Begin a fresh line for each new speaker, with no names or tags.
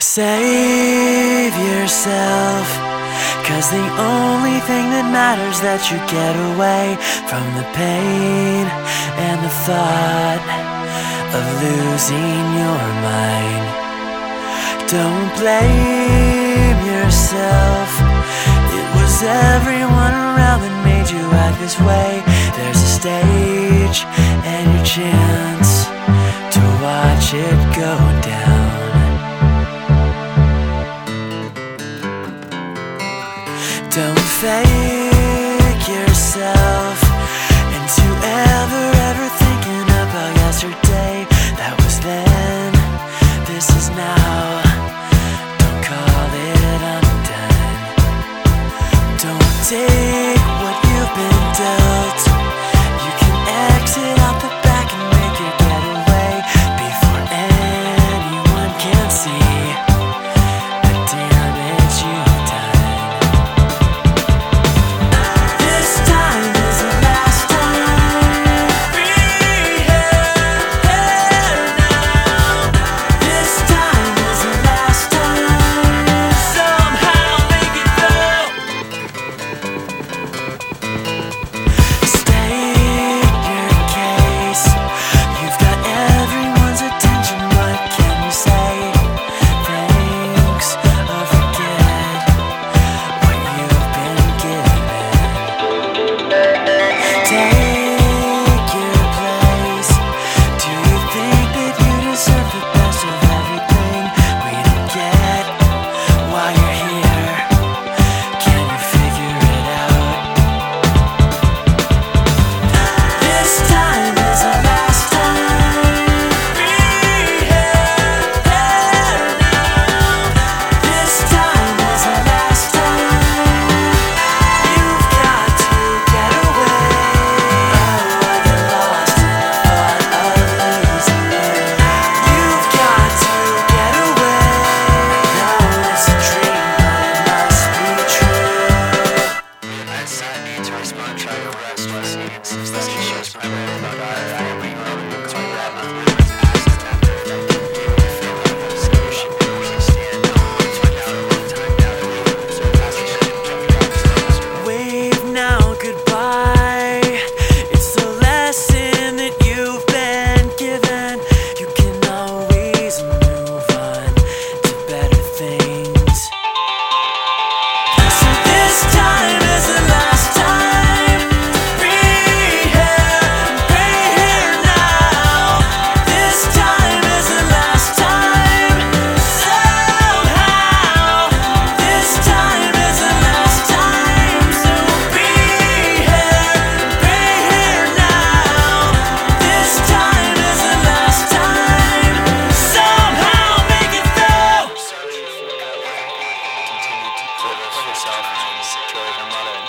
Save yourself, 'cause the only thing that matters that you get away from the pain and the thought of losing your mind. Don't blame yourself, it was everyone around that made you act this way. There's a stage and your chance to watch it go down. Don't fake yourself into ever thinking about yesterday. That was then, this is now. Don't call it undone. Don't take what you've been dealt. You can exit out the back and make your getaway before anyone can see the damage you've done.
Yourself and enjoy your mother.